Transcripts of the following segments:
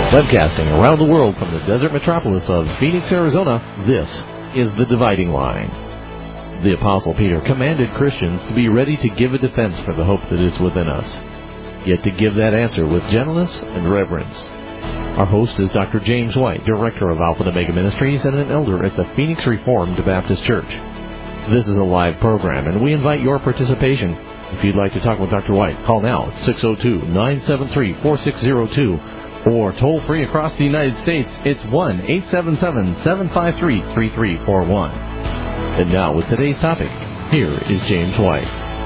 Webcasting around the world from the desert metropolis of Phoenix, Arizona, this is The Dividing Line. The Apostle Peter commanded Christians to be ready to give a defense for the hope that is within us, yet to give that answer with gentleness and reverence. Our host is Dr. James White, Director of Alpha and Omega Ministries and an elder at the Phoenix Reformed Baptist Church. This is a live program, and we invite your participation. If you'd like to talk with Dr. White, call now at 602-973-4602. Or toll free across the United States, it's 1-877-753-3341. And now with today's topic, here is James White.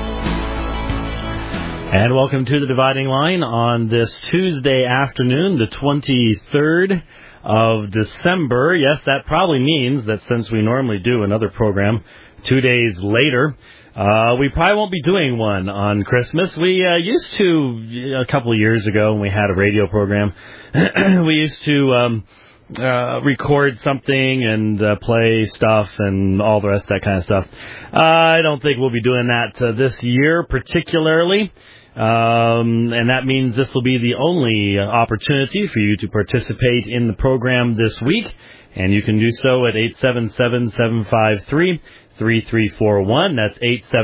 And welcome to The Dividing Line on this Tuesday afternoon, the 23rd of December. Yes, that probably means that since we normally do another program 2 days later, we probably won't be doing one on Christmas. We used to, a couple of years ago when we had a radio program, we used to record something and play stuff and all the rest of that kind of stuff. I don't think we'll be doing that this year particularly. And that means this will be the only opportunity for you to participate in the program this week. And you can do so at 877-753-3341. That's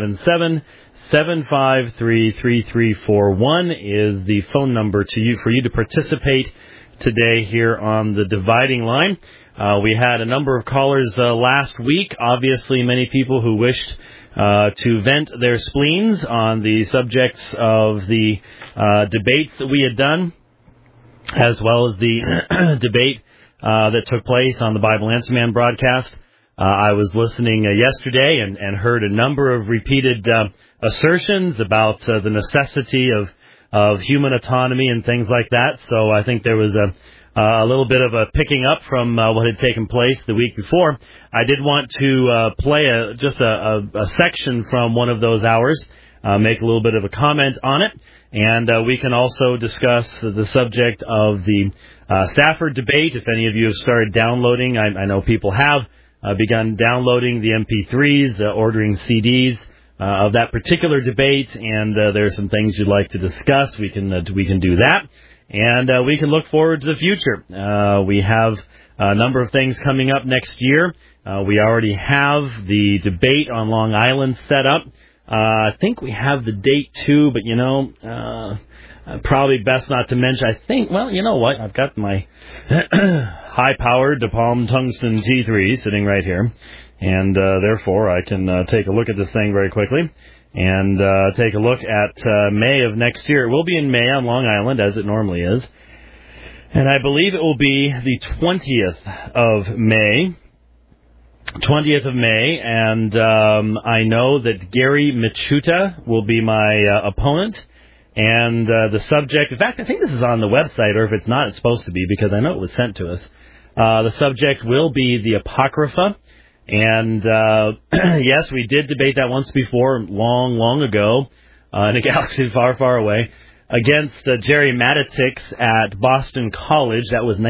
877-753-3341 is the phone number for you to participate today here on The Dividing Line. We had a number of callers last week. Obviously, many people who wished to vent their spleens on the subjects of the debates that we had done, as well as the debate that took place on the Bible Answer Man broadcast. I was listening yesterday and heard a number of repeated assertions about the necessity of human autonomy and things like that. So I think there was a little bit of a picking up from what had taken place the week before. I did want to play just a section from one of those hours, make a little bit of a comment on it, and we can also discuss the subject of the Stafford debate. If any of you have started downloading, I know people have begun downloading the MP3s, ordering CDs of that particular debate, and there are some things you'd like to discuss. We can do that. And we can look forward to the future. We have a number of things coming up next year. We already have the debate on Long Island set up. I think we have the date too, but probably best not to mention. I think, well, you know what? I've got my high-powered DePalm Tungsten T3 sitting right here, and therefore I can take a look at this thing very quickly. And take a look at May of next year. It will be in May on Long Island, as it normally is. And I believe it will be the 20th of May. 20th of May, and I know that Gary Michuta will be my opponent. And the subject, in fact, I think this is on the website, or if it's not, it's supposed to be, because I know it was sent to us. The subject will be the Apocrypha. And, yes, we did debate that once before, long ago, in a galaxy far, far away, against Jerry Matitix at Boston College. That was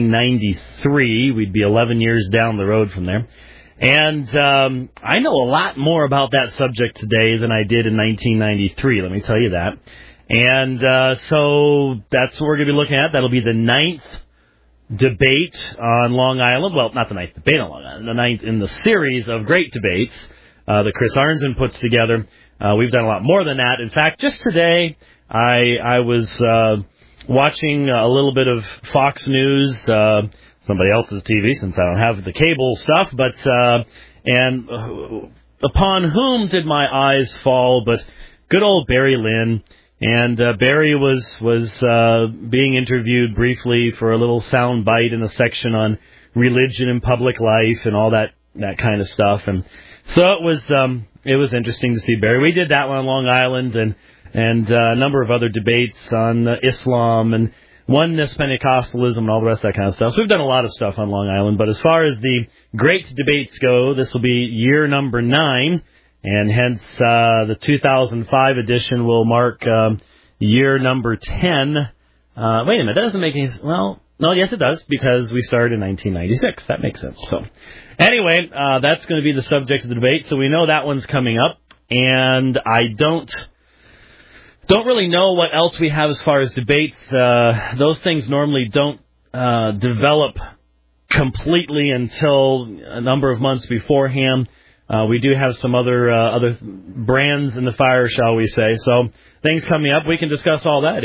1993. We'd be 11 years down the road from there. And I know a lot more about that subject today than I did in 1993, let me tell you that. And so that's what we're going to be looking at. That'll be the 9th debate on Long Island. Well, not the 9th debate on Long Island, the 9th in the series of great debates that Chris Arnzen puts together. We've done a lot more than that. In fact, just today, I was watching a little bit of Fox News, somebody else's TV since I don't have the cable stuff, but and upon whom did my eyes fall but good old Barry Lynn. And Barry was being interviewed briefly for a little sound bite in a section on religion and public life and all that kind of stuff. And so it was interesting to see Barry. We did that one on Long Island and a number of other debates on Islam and oneness, Pentecostalism, and all the rest of that kind of stuff. So we've done a lot of stuff on Long Island. But as far as the great debates go, this will be year number 9. And hence, the 2005 edition will mark year number 10. Wait a minute, that doesn't make any sense. Well, no, yes, it does, because we started in 1996. That makes sense. So, anyway, that's going to be the subject of the debate. So we know that one's coming up. And I don't really know what else we have as far as debates. Those things normally don't develop completely until a number of months beforehand. We do have some other brands in the fire, shall we say. So things coming up. We can discuss all that.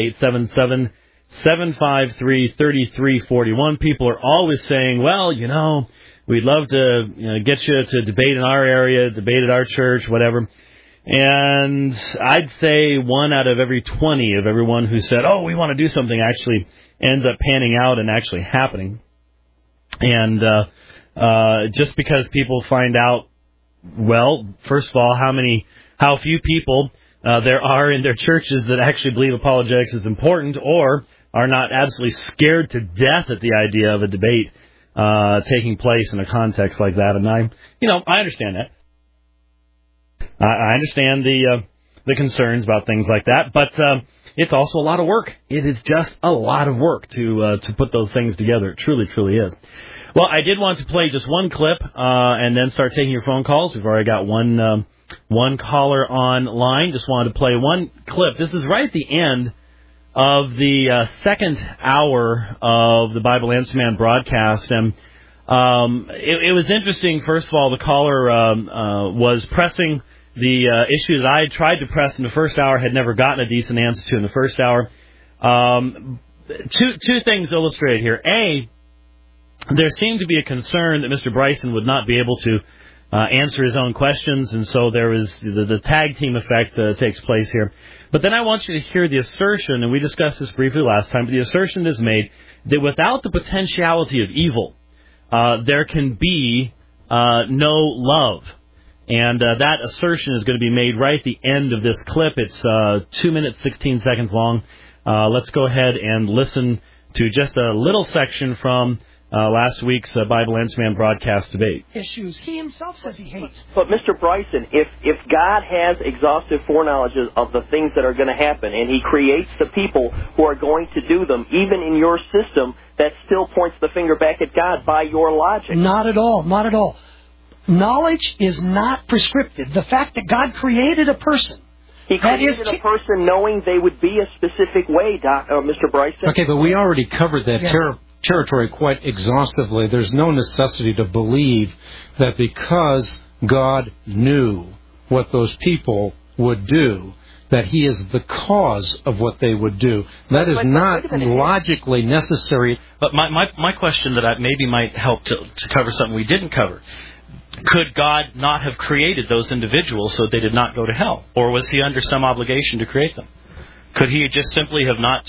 877-753-3341. People are always saying, well, we'd love to get you to debate in our area, debate at our church, whatever. And I'd say 1 out of every 20 of everyone who said, oh, we want to do something actually ends up panning out and actually happening. And just because people find out, well, first of all, how few people there are in their churches that actually believe apologetics is important or are not absolutely scared to death at the idea of a debate taking place in a context like that. And I understand that. I understand the concerns about things like that, but it's also a lot of work. It is just a lot of work to put those things together. It truly, truly is. Well, I did want to play just one clip and then start taking your phone calls. We've already got one caller online. Just wanted to play one clip. This is right at the end of the second hour of the Bible Answer Man broadcast, and it was interesting. First of all, the caller was pressing the issue that I had tried to press in the first hour, had never gotten a decent answer to in the first hour. Two things illustrated here. A, there seemed to be a concern that Mr. Bryson would not be able to answer his own questions, and so there was the tag team effect takes place here. But then I want you to hear the assertion, and we discussed this briefly last time, but the assertion is made that without the potentiality of evil, there can be no love. And that assertion is going to be made right at the end of this clip. It's 2 minutes, 16 seconds long. Let's go ahead and listen to just a little section from last week's Bible Answer Man broadcast debate. Issues he himself says he hates. But Mr. Bryson, if God has exhaustive foreknowledge of the things that are going to happen, and He creates the people who are going to do them, even in your system, that still points the finger back at God by your logic. Not at all. Not at all. Knowledge is not prescriptive. The fact that God created a person. He created a person knowing they would be a specific way, Mr. Bryson. Okay, but we already covered that territory quite exhaustively. There's no necessity to believe that because God knew what those people would do, that He is the cause of what they would do. That is not logically necessary. But my question that maybe might help to cover something we didn't cover. Could God not have created those individuals so they did not go to hell? Or was He under some obligation to create them? Could He just simply have not...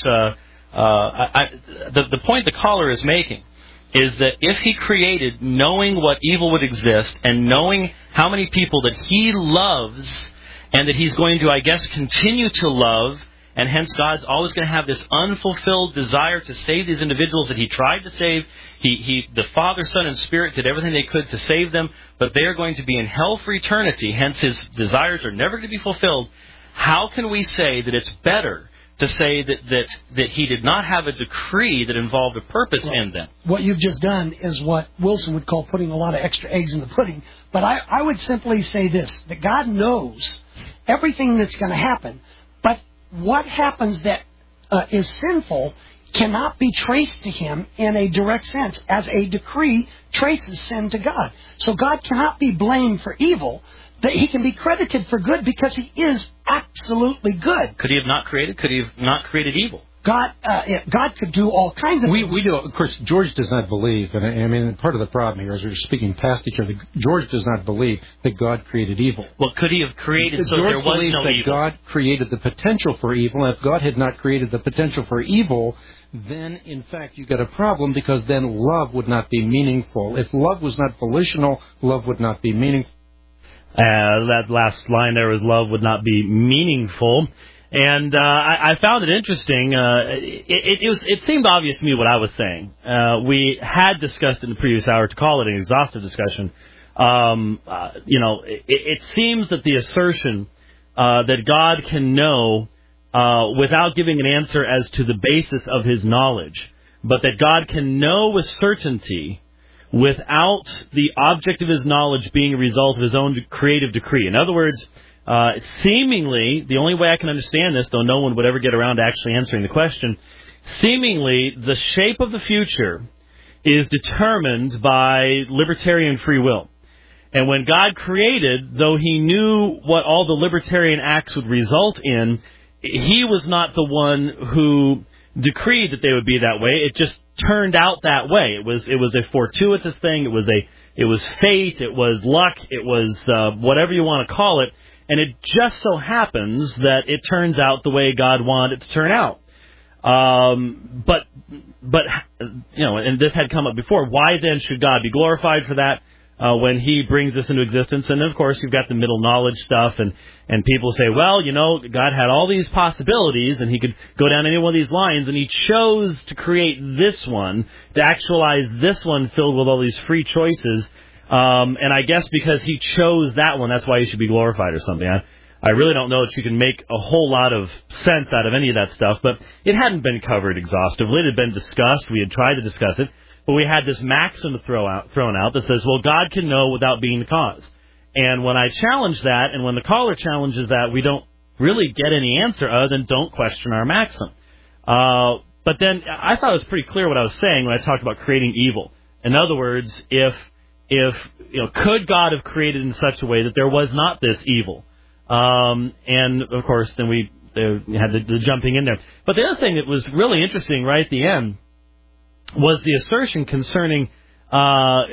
the point the caller is making is that if He created knowing what evil would exist and knowing how many people that He loves and that He's going to, I guess, continue to love, and hence God's always going to have this unfulfilled desire to save these individuals that He tried to save. The Father, Son, and Spirit did everything they could to save them, but they are going to be in hell for eternity, hence His desires are never going to be fulfilled. How can we say that it's better to say that He did not have a decree that involved a purpose in them? What you've just done is what Wilson would call putting a lot of extra eggs in the pudding. But I would simply say this, that God knows everything that's going to happen, but what happens that is sinful cannot be traced to Him in a direct sense, as a decree traces sin to God. So God cannot be blamed for evil, that He can be credited for good because He is absolutely good. Could He have not created? Could He have not created evil? God could do all kinds of things. We do. Of course, George does not believe, and I mean, part of the problem here is we're speaking past each other. George does not believe that God created evil. Well, could He have created so George there was believes no that evil? God created the potential for evil, and if God had not created the potential for evil, then, in fact, you get a problem, because then love would not be meaningful. If love was not volitional, love would not be meaningful. That last line there was love would not be meaningful. And I found it interesting. It seemed obvious to me what I was saying. We had discussed it in the previous hour. To call it an exhaustive discussion, it seems that the assertion that God can know without giving an answer as to the basis of His knowledge, but that God can know with certainty without the object of His knowledge being a result of His own creative decree. In other words, seemingly, the only way I can understand this, though no one would ever get around to actually answering the question, seemingly the shape of the future is determined by libertarian free will. And when God created, though he knew what all the libertarian acts would result in, he was not the one who decreed that they would be that way. It just turned out that way. It was a fortuitous thing. It was fate. It was luck. It was whatever you want to call it. And it just so happens that it turns out the way God wanted it to turn out. But and this had come up before. Why then should God be glorified for that when he brings this into existence? And of course, you've got the middle knowledge stuff, and people say, well, God had all these possibilities, and he could go down any one of these lines, and he chose to create this one, to actualize this one filled with all these free choices. And I guess because he chose that one, that's why he should be glorified or something. I really don't know that you can make a whole lot of sense out of any of that stuff, but it hadn't been covered exhaustively. It had been discussed. We had tried to discuss it, but we had this maxim thrown out that says, well, God can know without being the cause. And when I challenge that, and when the caller challenges that, we don't really get any answer other than don't question our maxim. But then I thought it was pretty clear what I was saying when I talked about creating evil. In other words, if could God have created in such a way that there was not this evil? And of course, then we had the jumping in there. But the other thing that was really interesting right at the end was the assertion concerning God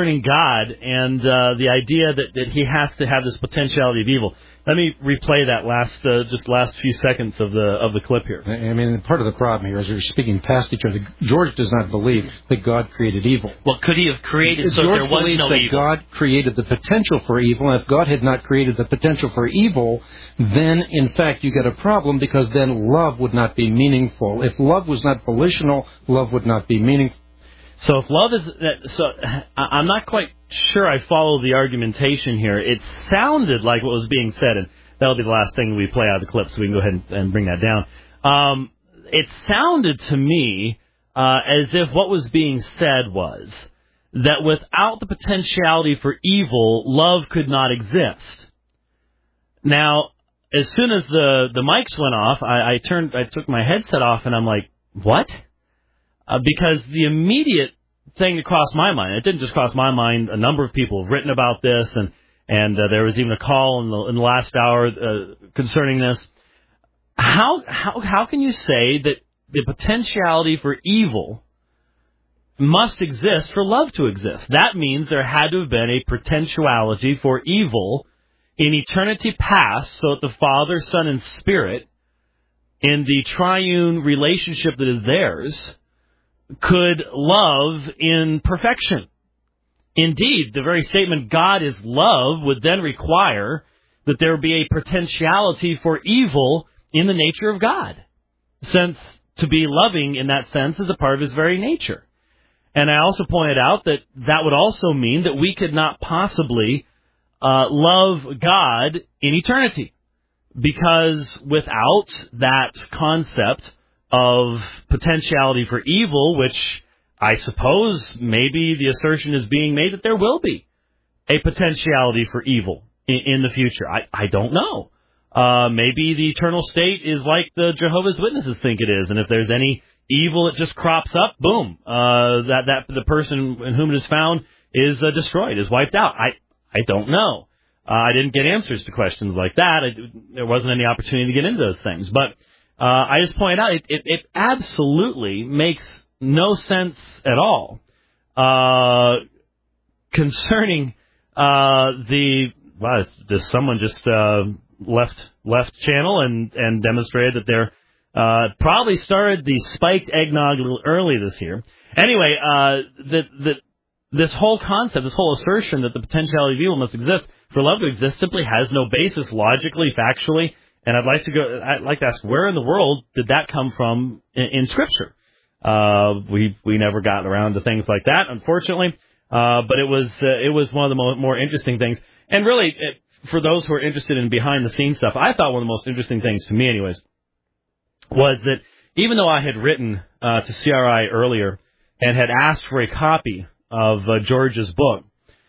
and the idea that he has to have this potentiality of evil. Let me replay that last few seconds of the clip here. I mean, part of the problem here is we're speaking past each other. George does not believe that God created evil. Well, could he have created so George there was believes no that evil? God created the potential for evil, and if God had not created the potential for evil, then, in fact, you get a problem, because then love would not be meaningful. If love was not volitional, love would not be meaningful. So if love is... I'm not quite sure I follow the argumentation here. It sounded like what was being said, and that'll be the last thing we play out of the clip, so we can go ahead and bring that down. It sounded to me as if what was being said was that without the potentiality for evil, love could not exist. Now, as soon as the mics went off, I took my headset off, and I'm like, what? Because the immediate thing that crossed my mind, it didn't just cross my mind, a number of people have written about this, and there was even a call in the last hour concerning this. How can you say that the potentiality for evil must exist for love to exist? That means there had to have been a potentiality for evil in eternity past, so that the Father, Son, and Spirit, in the triune relationship that is theirs, could love in perfection. Indeed, the very statement, God is love, would then require that there be a potentiality for evil in the nature of God, since to be loving in that sense is a part of his very nature. And I also pointed out that that would also mean that we could not possibly love God in eternity, because without that concept of potentiality for evil, which I suppose maybe the assertion is being made that there will be a potentiality for evil in the future. I don't know. Maybe the eternal state is like the Jehovah's Witnesses think it is, and if there's any evil that just crops up, boom, that the person in whom it is found is destroyed, is wiped out. I don't know. I didn't get answers to questions like that. There wasn't any opportunity to get into those things, but I just pointed out it absolutely makes no sense at all concerning does someone just left channel and demonstrated that they're probably started the spiked eggnog a little early this year. Anyway, this whole concept, this whole assertion that the potentiality of evil must exist for love to exist simply has no basis logically, factually. And I'd like to ask, where in the world did that come from in Scripture? We never got around to things like that, unfortunately. But it was one of the more interesting things. And really, for those who are interested in behind the scenes stuff, I thought one of the most interesting things to me, anyways, was that even though I had written to CRI earlier and had asked for a copy of George's book,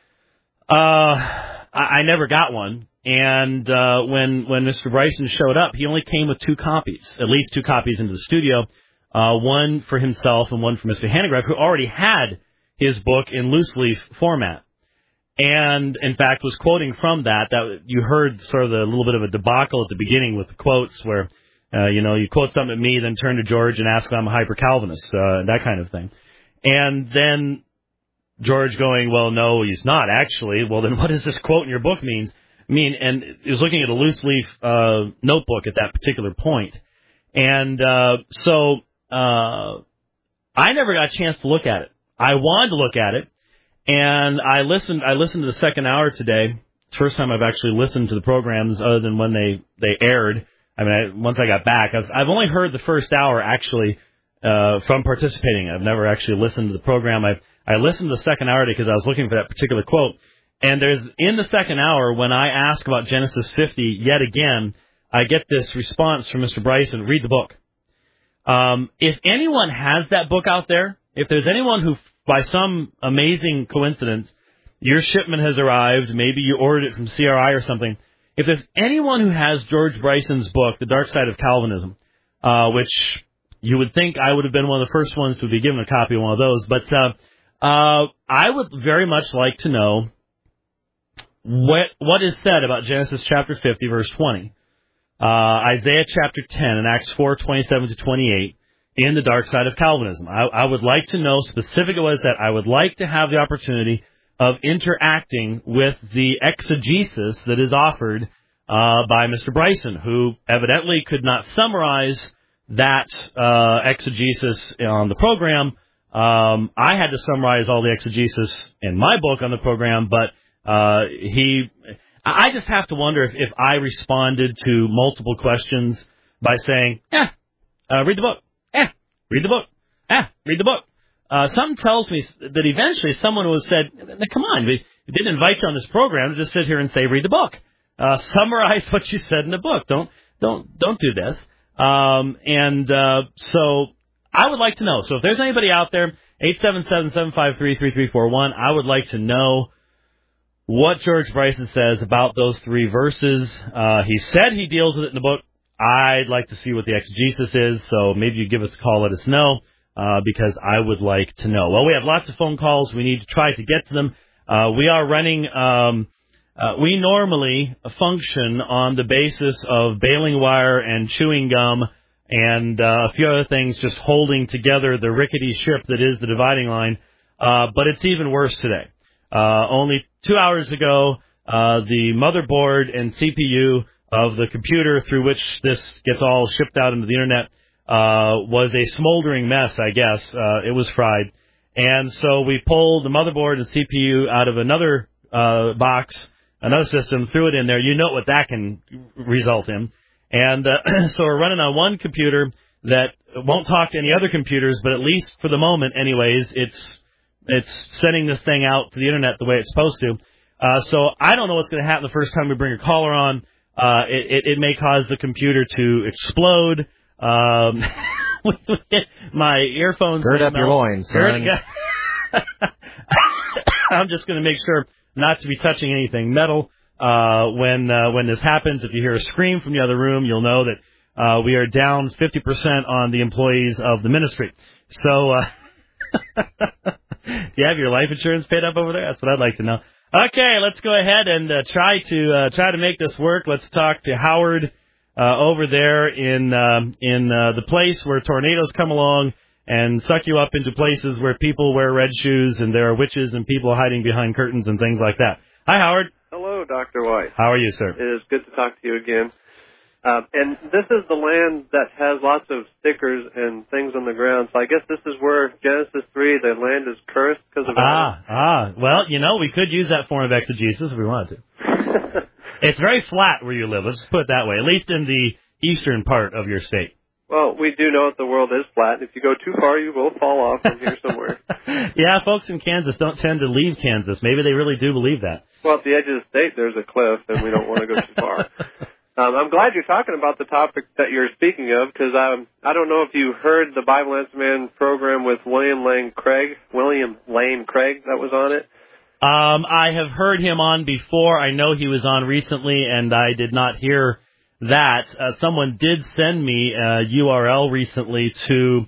I never got one. And when Mr. Bryson showed up, he only came with 2 copies, at least 2 copies into the studio. one for himself and one for Mr. Hanegraaff, who already had his book in loose leaf format. And, in fact, was quoting from that you heard sort of a little bit of a debacle at the beginning with the quotes where, you quote something at me, then turn to George and ask if I'm a hyper-Calvinist, that kind of thing. And then George going, well, no, he's not, actually. Well, then what does this quote in your book mean? And he was looking at a loose leaf notebook at that particular point. And so I never got a chance to look at it. I wanted to look at it. And I listened to the second hour today. It's the first time I've actually listened to the programs other than when they aired. I mean, once I got back, I've only heard the first hour actually from participating. I've never actually listened to the program. I listened to the second hour because I was looking for that particular quote. And there's in the second hour, when I ask about Genesis 50 yet again, I get this response from Mr. Bryson, read the book. If anyone has that book out there, if there's anyone who, by some amazing coincidence, your shipment has arrived, maybe you ordered it from CRI or something, if there's anyone who has George Bryson's book, The Dark Side of Calvinism, which you would think I would have been one of the first ones to be given a copy of one of those, but I would very much like to know what is said about Genesis chapter 50, verse 20, Isaiah chapter 10, and Acts 4, 27 to 28, in The Dark Side of Calvinism. I would like to know specifically what is that. I would like to have the opportunity of interacting with the exegesis that is offered by Mr. Bryson, who evidently could not summarize that exegesis on the program. I had to summarize all the exegesis in my book on the program, but I just have to wonder if I responded to multiple questions by saying, read the book. Read the book. Read the book. Something tells me that eventually someone would have said, come on, we didn't invite you on this program to just sit here and say, read the book. Summarize what you said in the book. Don't do this. So I would like to know. So if there's anybody out there, 877-753-3341, I would like to know what George Bryson says about those three verses. He said he deals with it in the book. I'd like to see what the exegesis is, so maybe you give us a call, let us know, because I would like to know. Well, we have lots of phone calls. We need to try to get to them. We are running, we normally function on the basis of baling wire and chewing gum and a few other things, just holding together the rickety ship that is the dividing line. But it's even worse today. Only 2 hours ago, the motherboard and CPU of the computer through which this gets all shipped out into the Internet was a smoldering mess, I guess. It was fried. And so we pulled the motherboard and CPU out of another box, another system, threw it in there. You know what that can result in. And so we're running on one computer that won't talk to any other computers, but at least for the moment, anyways, it's sending this thing out to the Internet the way it's supposed to. So I don't know what's going to happen the first time we bring a caller on. It may cause the computer to explode. My earphones. Gird up your loins, son. I'm just going to make sure not to be touching anything metal when this happens. If you hear a scream from the other room, you'll know that we are down 50% on the employees of the ministry. So, do you have your life insurance paid up over there? That's what I'd like to know. Okay, let's go ahead and try to make this work. Let's talk to Howard over there in the place where tornadoes come along and suck you up into places where people wear red shoes and there are witches and people hiding behind curtains and things like that. Hi, Howard. Hello, Dr. White. How are you, sir? It is good to talk to you again. And this is the land that has lots of stickers and things on the ground. So I guess this is where Genesis 3, the land is cursed because of Adam. Well, we could use that form of exegesis if we wanted to. It's very flat where you live. Let's put it that way, at least in the eastern part of your state. Well, we do know that the world is flat. If you go too far, you will fall off from here somewhere. Yeah, folks in Kansas don't tend to leave Kansas. Maybe they really do believe that. Well, at the edge of the state, there's a cliff, and we don't want to go too far. I'm glad you're talking about the topic that you're speaking of, because I don't know if you heard the Bible Answer Man program with William Lane Craig that was on it. I have heard him on before. I know he was on recently, and I did not hear that. Someone did send me a URL recently to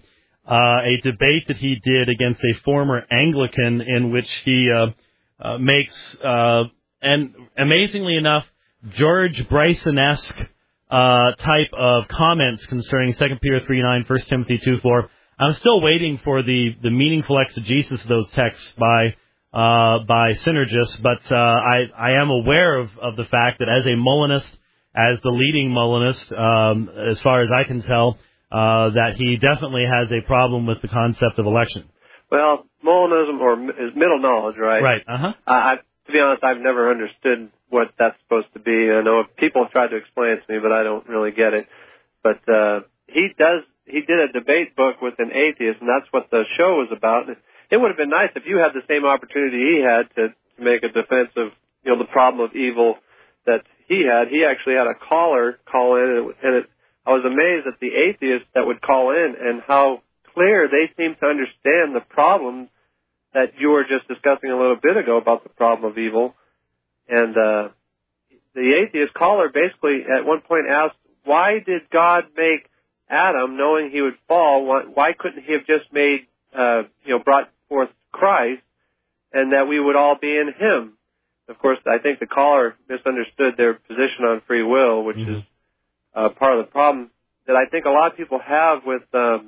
a debate that he did against a former Anglican in which he makes, and amazingly enough, George Bryson-esque type of comments concerning 2 Peter 3:9, 1 Timothy 2:4. I'm still waiting for the meaningful exegesis of those texts by synergists, but I am aware of the fact that as a Molinist, as the leading Molinist, as far as I can tell, that he definitely has a problem with the concept of election. Well, Molinism is middle knowledge, right? Right. To be honest, I've never understood what that's supposed to be. I know people have tried to explain it to me, but I don't really get it. But he did a debate book with an atheist, and that's what the show was about. It would have been nice if you had the same opportunity he had to make a defense of the problem of evil that he had. He actually had a caller call in, and I was amazed at the atheists that would call in and how clear they seemed to understand the problem that you were just discussing a little bit ago about the problem of evil. And the atheist caller basically at one point asked, why did God make Adam knowing he would fall? Why couldn't he have just made, brought forth Christ and that we would all be in him? Of course, I think the caller misunderstood their position on free will, which is part of the problem that I think a lot of people have with,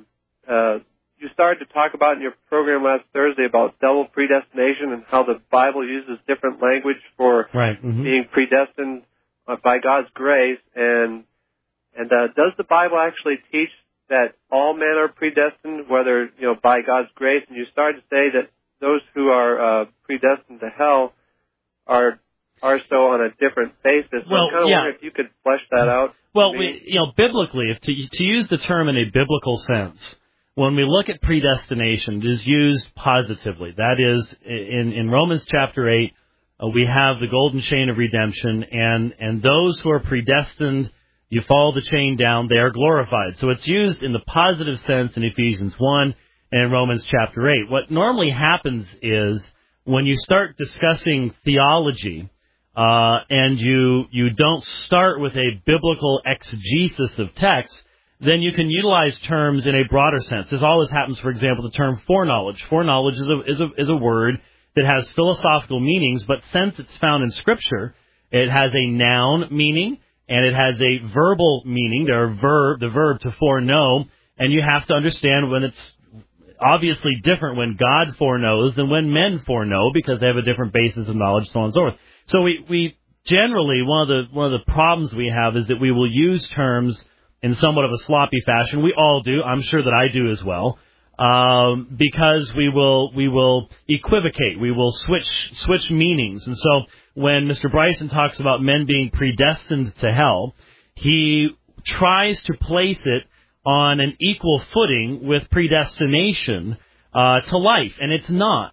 you started to talk about in your program last Thursday about double predestination and how the Bible uses different language for being predestined by God's grace. And does the Bible actually teach that all men are predestined, whether, by God's grace? And you started to say that those who are predestined to hell are so on a different basis. Well, I kind of wonder if you could flesh that out. Well, biblically, to use the term in a biblical sense, when we look at predestination, it is used positively. That is, in Romans chapter 8, we have the golden chain of redemption, and those who are predestined, you follow the chain down, they are glorified. So it's used in the positive sense in Ephesians 1 and in Romans chapter 8. What normally happens is when you start discussing theology, and you don't start with a biblical exegesis of text, then you can utilize terms in a broader sense. This always happens, for example, the term foreknowledge. Foreknowledge is a word that has philosophical meanings, but since it's found in Scripture, it has a noun meaning, and it has a verbal meaning. The verb to foreknow, and you have to understand when it's obviously different when God foreknows than when men foreknow, because they have a different basis of knowledge, so on and so forth. So we generally, one of the problems we have is that we will use terms in somewhat of a sloppy fashion. We all do. I'm sure that I do as well. Because we will equivocate. We will switch meanings. And so when Mr. Bryson talks about men being predestined to hell, he tries to place it on an equal footing with predestination to life, and it's not.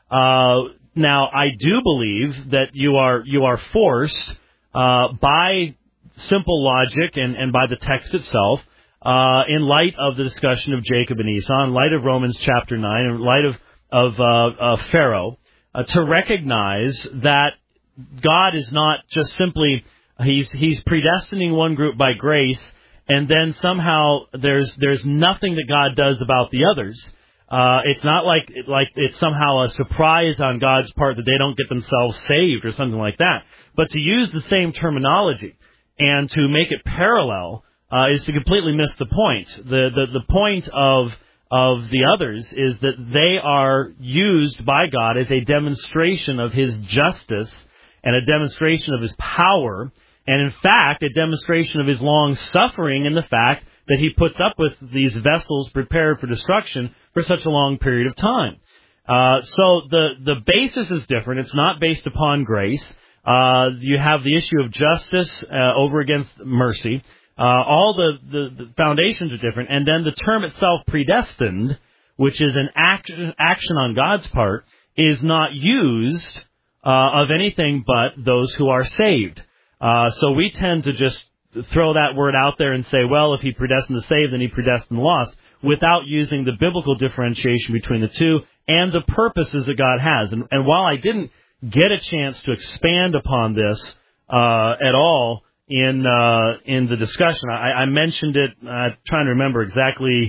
Now, I do believe that you are forced by simple logic and by the text itself, in light of the discussion of Jacob and Esau, in light of Romans chapter 9, in light of Pharaoh, to recognize that God is not just simply he's predestining one group by grace, and then somehow there's nothing that God does about the others. It's not like it's somehow a surprise on God's part that they don't get themselves saved or something like that. But to use the same terminology and to make it parallel is to completely miss the point. The point of the others is that they are used by God as a demonstration of His justice and a demonstration of His power, and in fact a demonstration of His long suffering in the fact that He puts up with these vessels prepared for destruction for such a long period of time. So the basis is different. It's not based upon grace. You have the issue of justice over against mercy. All the foundations are different. And then the term itself, predestined, which is an action on God's part, is not used of anything but those who are saved. So we tend to just throw that word out there and say, well, if He predestined the saved, then He predestined the lost, without using the biblical differentiation between the two and the purposes that God has. And while I didn't get a chance to expand upon this at all in the discussion, I mentioned it. I'm trying to remember exactly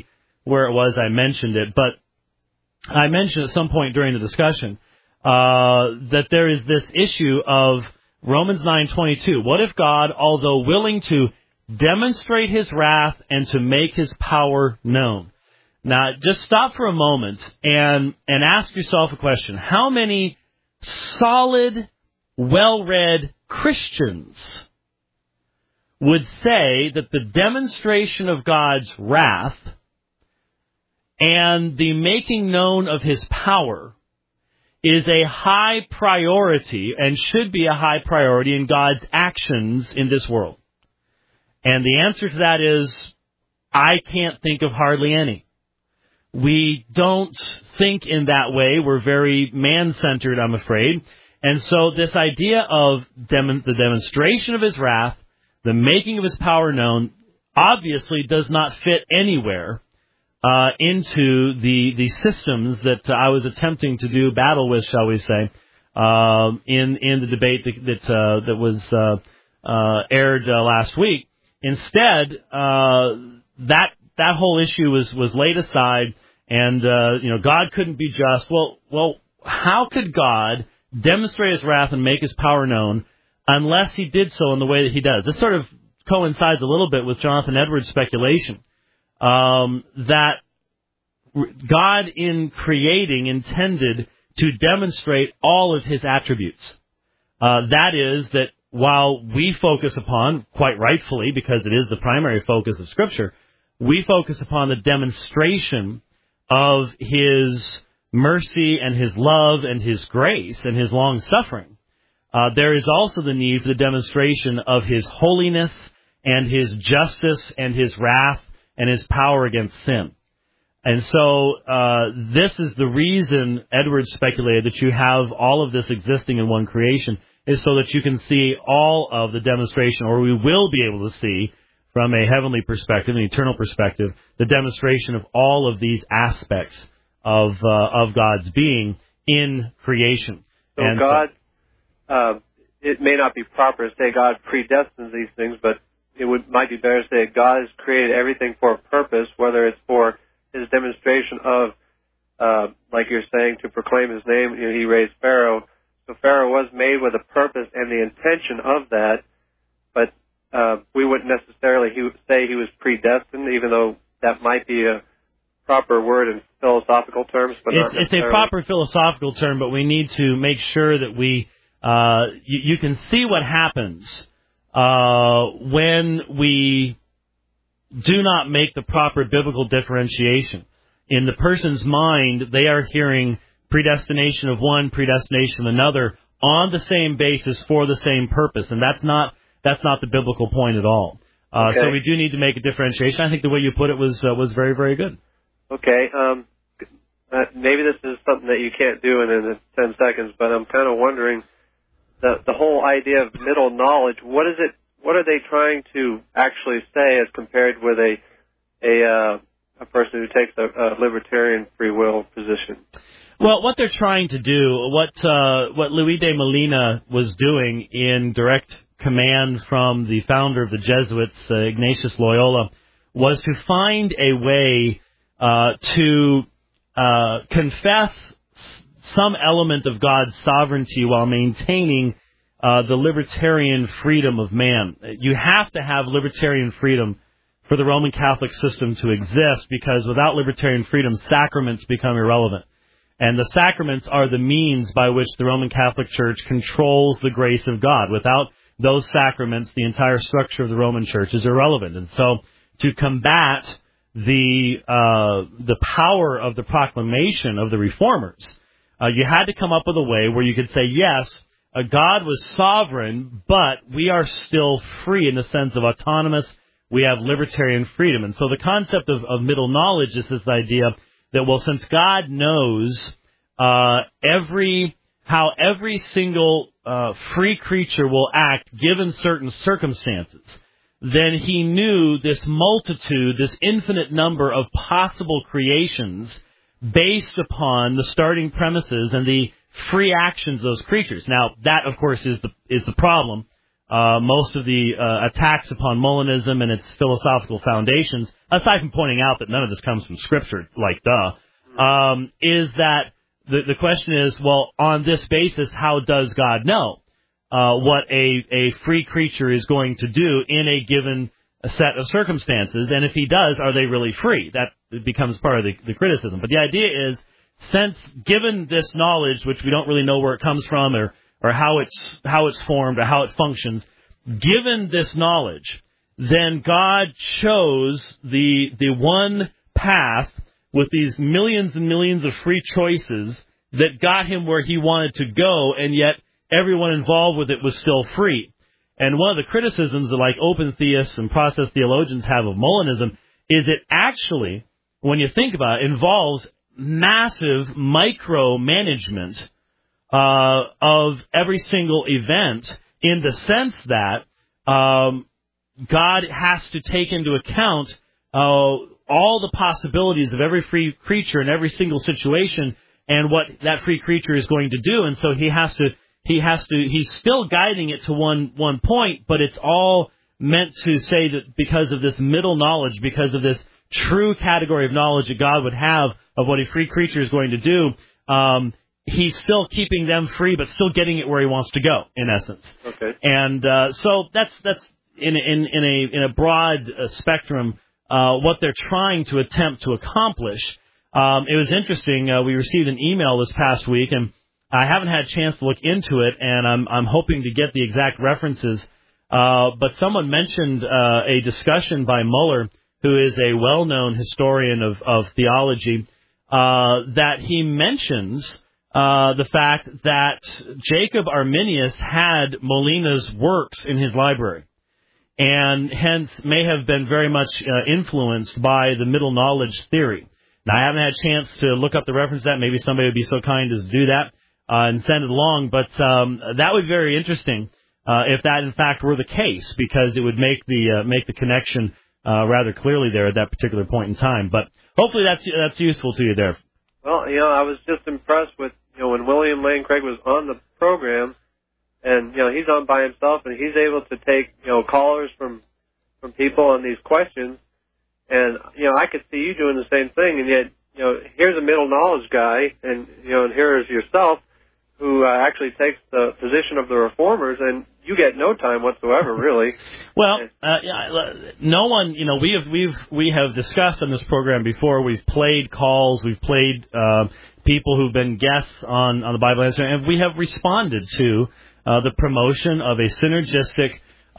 where it was I mentioned it, but I mentioned at some point during the discussion that there is this issue of Romans 9:22. What if God, although willing to demonstrate his wrath and to make his power known? Now, just stop for a moment and ask yourself a question. How many solid, well-read Christians would say that the demonstration of God's wrath and the making known of his power is a high priority and should be a high priority in God's actions in this world? And the answer to that is, I can't think of hardly any. We don't think in that way. We're very man-centered, I'm afraid. And so this idea of the demonstration of his wrath, the making of his power known, obviously does not fit anywhere into the systems that I was attempting to do battle with, shall we say, in the debate that was aired last week. Instead, that whole issue was laid aside, and God couldn't be just. Well, how could God demonstrate his wrath and make his power known unless he did so in the way that he does? This sort of coincides a little bit with Jonathan Edwards' speculation that God, in creating, intended to demonstrate all of his attributes. That is, that while we focus upon, quite rightfully, because it is the primary focus of Scripture, we focus upon the demonstration of his mercy and his love and his grace and his long-suffering. There is also the need for the demonstration of his holiness and his justice and his wrath and his power against sin. And so this is the reason Edwards speculated that you have all of this existing in one creation, is so that you can see all of the demonstration, or we will be able to see from a heavenly perspective, an eternal perspective, the demonstration of all of these aspects of God's being in creation. So and God, it may not be proper to say God predestines these things, but might be better to say God has created everything for a purpose, whether it's for his demonstration of, like you're saying, to proclaim his name. He raised Pharaoh. So Pharaoh was made with a purpose and the intention of that, but we wouldn't necessarily say he was predestined, even though that might be a proper word in philosophial terms. But it's a proper philosophical term, but we need to make sure that we you can see what happens when we do not make the proper biblical differentiation. In the person's mind, they are hearing predestination of one, predestination of another, on the same basis for the same purpose, and that's not the biblical point at all. Okay. So we do need to make a differentiation. I think the way you put it was very, very good. Okay. Maybe this is something that you can't do in 10 seconds, but I'm kind of wondering the whole idea of middle knowledge. What are they trying to actually say as compared with a person who takes a libertarian free will position? Well, what they're trying to do, what Luis de Molina was doing in direct command from the founder of the Jesuits, Ignatius Loyola, was to find a way to confess some element of God's sovereignty while maintaining the libertarian freedom of man. You have to have libertarian freedom for the Roman Catholic system to exist, because without libertarian freedom, sacraments become irrelevant. And the sacraments are the means by which the Roman Catholic Church controls the grace of God. Without those sacraments, the entire structure of the Roman Church is irrelevant. And so, to combat the power of the proclamation of the Reformers, you had to come up with a way where you could say, yes, God was sovereign, but we are still free in the sense of autonomous. We have libertarian freedom. And so the concept of middle knowledge is this idea that, well, since God knows how every single free creature will act given certain circumstances, then he knew this multitude, this infinite number of possible creations based upon the starting premises and the free actions of those creatures. Now, that, of course, is the problem. Most of the attacks upon Molinism and its philosophical foundations aside from pointing out that none of this comes from Scripture, like is that the question is, well, on this basis, how does God know what a free creature is going to do in a given set of circumstances? And if he does, are they really free? That becomes part of the criticism. But the idea is, since given this knowledge, which we don't really know where it comes from or how it's formed or how it functions, given this knowledge, then God chose the one path with these millions and millions of free choices that got him where he wanted to go, and yet everyone involved with it was still free. And one of the criticisms that like open theists and process theologians have of Molinism is it actually, when you think about it, involves massive micromanagement of every single event, in the sense that God has to take into account all the possibilities of every free creature in every single situation and what that free creature is going to do. And so he's still guiding it to one point, but it's all meant to say that because of this middle knowledge, because of this true category of knowledge that God would have of what a free creature is going to do, he's still keeping them free, but still getting it where he wants to go, in essence. Okay. And so that's in a broad spectrum what they're trying to attempt to accomplish. It was interesting. We received an email this past week, and I haven't had a chance to look into it, and I'm hoping to get the exact references. But someone mentioned a discussion by Muller, who is a well-known historian of theology, that he mentions the fact that Jacob Arminius had Molina's works in his library, and hence may have been very much influenced by the middle knowledge theory. Now, I haven't had a chance to look up the reference to that. Maybe somebody would be so kind as to do that and send it along. But that would be very interesting if that, in fact, were the case, because it would make the connection rather clearly there at that particular point in time. But hopefully that's useful to you there. Well, I was just impressed with, when William Lane Craig was on the program, and, he's on by himself, and he's able to take, callers from people on these questions. And, I could see you doing the same thing, and yet, here's a middle knowledge guy, and, and here's yourself, who actually takes the position of the reformers, and you get no time whatsoever, really. Well, no one, we have discussed on this program before. We've played calls, we've played people who've been guests on the Bible Answer, and we have responded to the promotion of a synergistic,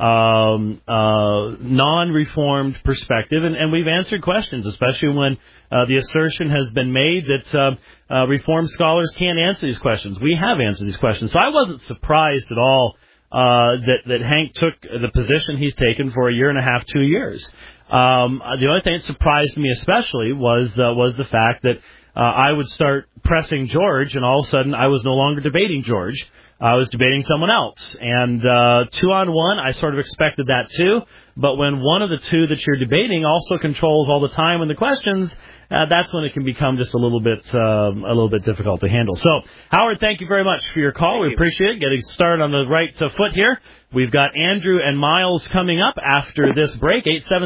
non-reformed perspective, and we've answered questions, especially when the assertion has been made that Reformed scholars can't answer these questions. We have answered these questions. So I wasn't surprised at all that Hank took the position he's taken for a year and a half, 2 years. The only thing that surprised me especially was the fact that I would start pressing George, and all of a sudden I was no longer debating George. I was debating someone else. And 2-on-1, I sort of expected that too. But when one of the two that you're debating also controls all the time and the questions, that's when it can become just a little bit difficult to handle. So, Howard, thank you very much for your call. We appreciate it. Getting started on the right foot here. We've got Andrew and Miles coming up after this break.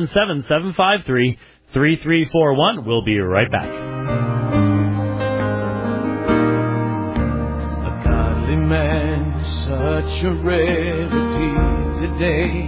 877-753-3341. We'll be right back. A godly man is such a rarity today.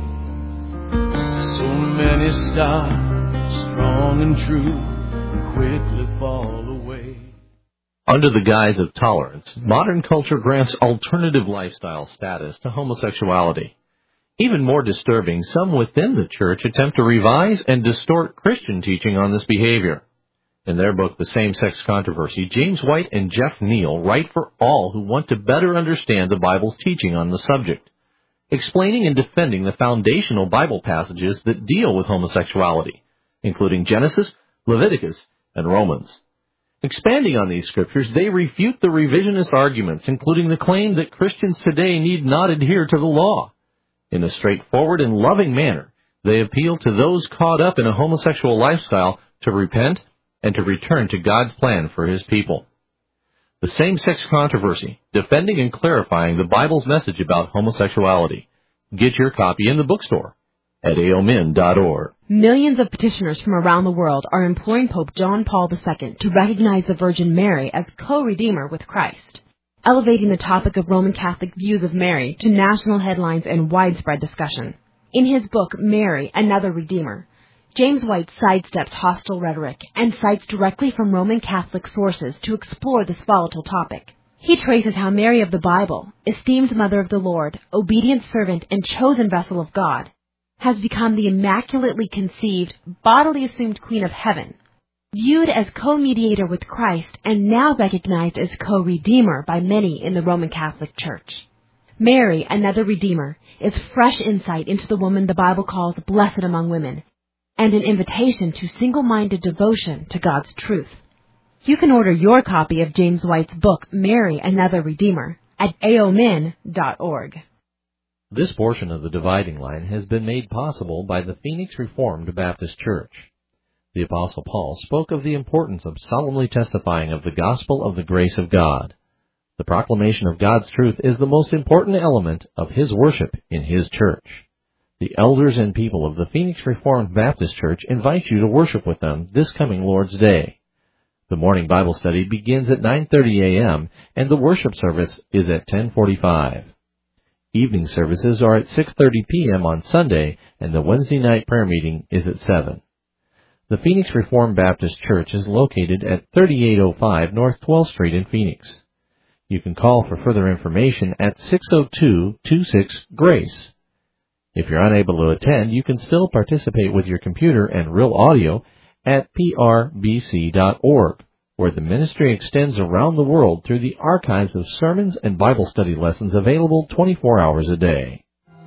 So many stars, strong and true, quickly fall away. Under the guise of tolerance, modern culture grants alternative lifestyle status to homosexuality. Even more disturbing, some within the church attempt to revise and distort Christian teaching on this behavior. In their book, The Same-Sex Controversy, James White and Jeff Neal write for all who want to better understand the Bible's teaching on the subject, explaining and defending the foundational Bible passages that deal with homosexuality, including Genesis, Leviticus, and Romans. Expanding on these scriptures, they refute the revisionist arguments, including the claim that Christians today need not adhere to the law. In a straightforward and loving manner, they appeal to those caught up in a homosexual lifestyle to repent and to return to God's plan for His people. The Same-Sex Controversy, defending and clarifying the Bible's message about homosexuality. Get your copy in the bookstore at aomin.org. Millions of petitioners from around the world are imploring Pope John Paul II to recognize the Virgin Mary as co-redeemer with Christ, elevating the topic of Roman Catholic views of Mary to national headlines and widespread discussion. In his book, Mary, Another Redeemer, James White sidesteps hostile rhetoric and cites directly from Roman Catholic sources to explore this volatile topic. He traces how Mary of the Bible, esteemed Mother of the Lord, obedient servant, and chosen vessel of God, has become the immaculately conceived, bodily assumed Queen of Heaven, viewed as co-mediator with Christ and now recognized as co-redeemer by many in the Roman Catholic Church. Mary, Another Redeemer, is fresh insight into the woman the Bible calls blessed among women, and an invitation to single-minded devotion to God's truth. You can order your copy of James White's book, Mary, Another Redeemer, at aomin.org. This portion of the Dividing Line has been made possible by the Phoenix Reformed Baptist Church. The Apostle Paul spoke of the importance of solemnly testifying of the gospel of the grace of God. The proclamation of God's truth is the most important element of his worship in his church. The elders and people of the Phoenix Reformed Baptist Church invite you to worship with them this coming Lord's Day. The morning Bible study begins at 9:30 a.m. and the worship service is at 10:45. Evening services are at 6:30 p.m. on Sunday, and the Wednesday night prayer meeting is at 7. The Phoenix Reformed Baptist Church is located at 3805 North 12th Street in Phoenix. You can call for further information at 602-26-GRACE. If you're unable to attend, you can still participate with your computer and real audio at prbc.org, where the ministry extends around the world through the archives of sermons and Bible study lessons available 24 hours a day.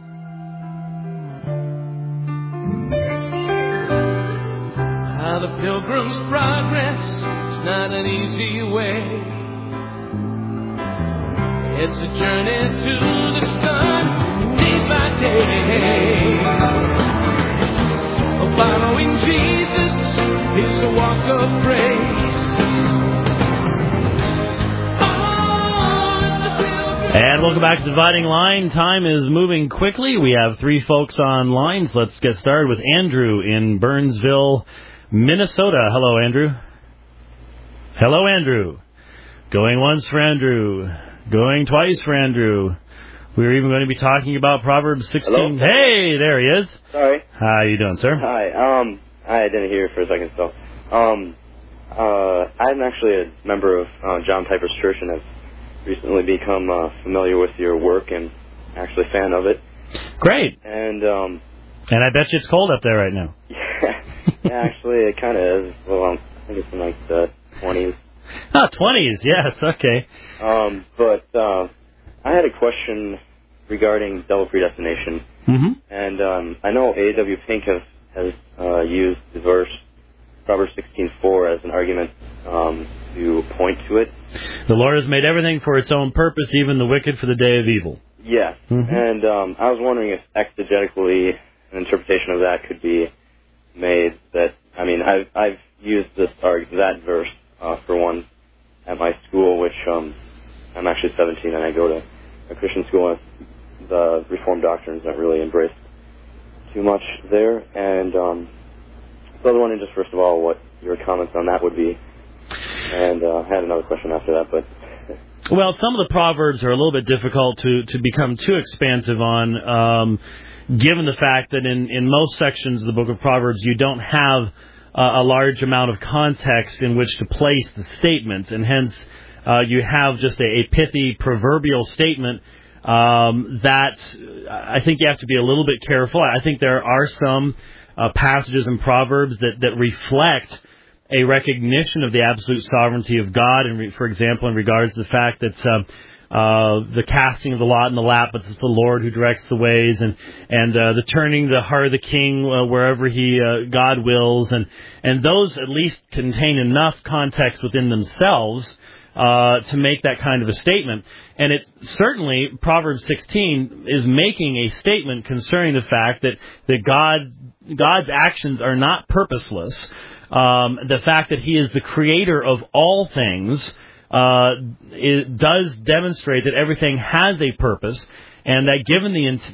How the Pilgrim's Progress is not an easy way. It's a journey to the sun, day by day. Following Jesus is a walk of praise. And welcome back to the Dividing Line. Time is moving quickly. We have 3 folks on lines. Let's get started with Andrew in Burnsville, Minnesota. Hello, Andrew. Hello, Andrew. Going once for Andrew. Going twice for Andrew. We're even going to be talking about Proverbs 16. Hello? Hey, there he is. Sorry. How you doing, sir? Hi. I didn't hear you for a second, so. I'm actually a member of John Piper's church and have recently become familiar with your work and actually a fan of it. Great. And I bet you it's cold up there right now. Yeah, actually it kind of is. Well, I think it's in like the 20s. Oh, 20s, yes, okay. But I had a question regarding double predestination. Mm-hmm. And I know A.W. Pink has used the verse Proverbs 16:4 as an argument to point to it. The Lord has made everything for its own purpose, even the wicked for the day of evil. Yes. Mm-hmm. And I was wondering if exegetically an interpretation of that could be made. That I've used that verse for one at my school, which I'm actually 17 and I go to a Christian school, and the Reformed doctrines aren't really embraced too much there. And so I was wondering just first of all what your comments on that would be. And I had another question after that, but... Well, some of the Proverbs are a little bit difficult to become too expansive on, given the fact that in most sections of the book of Proverbs you don't have a large amount of context in which to place the statements, and hence you have just a pithy proverbial statement that I think you have to be a little bit careful. I think there are some passages in Proverbs that reflect a recognition of the absolute sovereignty of God, and for example, in regards to the fact that the casting of the lot in the lap, but it's the Lord who directs the ways, and the turning the heart of the king wherever God wills, and those at least contain enough context within themselves to make that kind of a statement. And it certainly, Proverbs 16 is making a statement concerning the fact that God's actions are not purposeless. The fact that He is the creator of all things it does demonstrate that everything has a purpose, and that given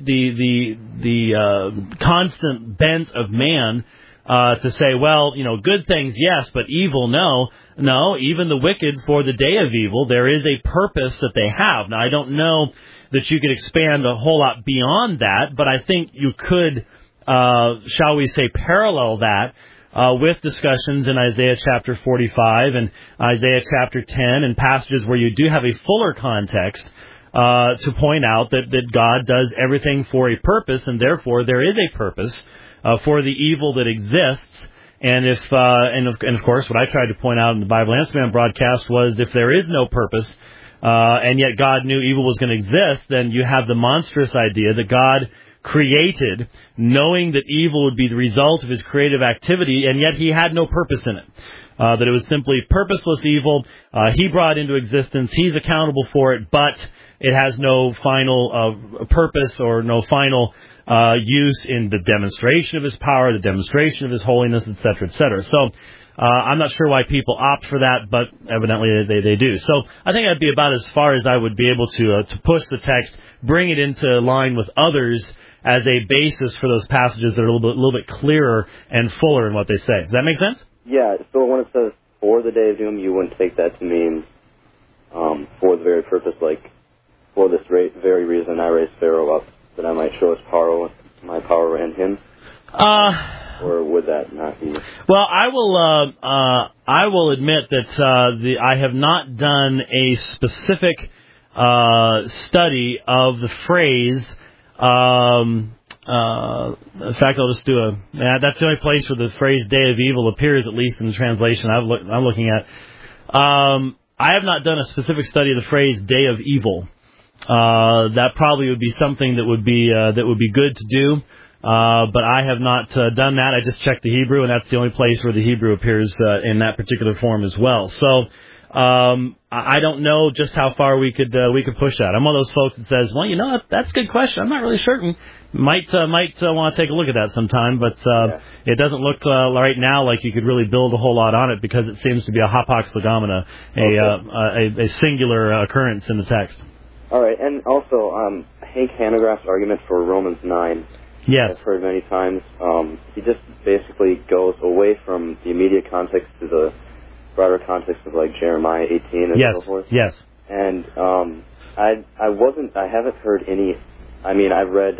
the constant bent of man to say, well, good things, yes, but evil, no. No, even the wicked for the day of evil, there is a purpose that they have. Now, I don't know that you could expand a whole lot beyond that, but I think you could, shall we say, parallel that with discussions in Isaiah chapter 45 and Isaiah chapter 10 and passages where you do have a fuller context to point out that God does everything for a purpose, and therefore there is a purpose for the evil that exists. And of course, what I tried to point out in the Bible Answer Man broadcast was if there is no purpose, and yet God knew evil was going to exist, then you have the monstrous idea that God created, knowing that evil would be the result of his creative activity, and yet he had no purpose in it. That it was simply purposeless evil. He brought into existence. He's accountable for it, but it has no final purpose or no final use in the demonstration of his power, the demonstration of his holiness, etc., etc. So I'm not sure why people opt for that, but evidently they do. So I think that'd be about as far as I would be able to push the text, bring it into line with others as a basis for those passages that are a little bit clearer and fuller in what they say. Does that make sense? Yeah, so when it says for the day of doom, you wouldn't take that to mean for the very purpose, like for this very reason I raised Pharaoh up, that I might show his power, my power in him? Or would that not be? Well, I will admit that I have not done a specific study of the phrase. In fact, I'll just do that's the only place where the phrase "day of evil" appears, at least in the translation I'm looking at. I have not done a specific study of the phrase "day of evil." That probably would be something that would be good to do. But I have not done that. I just checked the Hebrew, and that's the only place where the Hebrew appears in that particular form as well. So I don't know just how far we could push that. I'm one of those folks that says, well, that's a good question. I'm not really certain. Might want to take a look at that sometime, but it doesn't look right now like you could really build a whole lot on it because it seems to be a hapax legomena, a singular occurrence in the text. All right, and also Hank Hanegraaff's argument for Romans 9. Yes. I've heard many times. He just basically goes away from the immediate context to the broader context of like Jeremiah 18 and so forth. Yes. And I haven't heard any. I mean, I've read.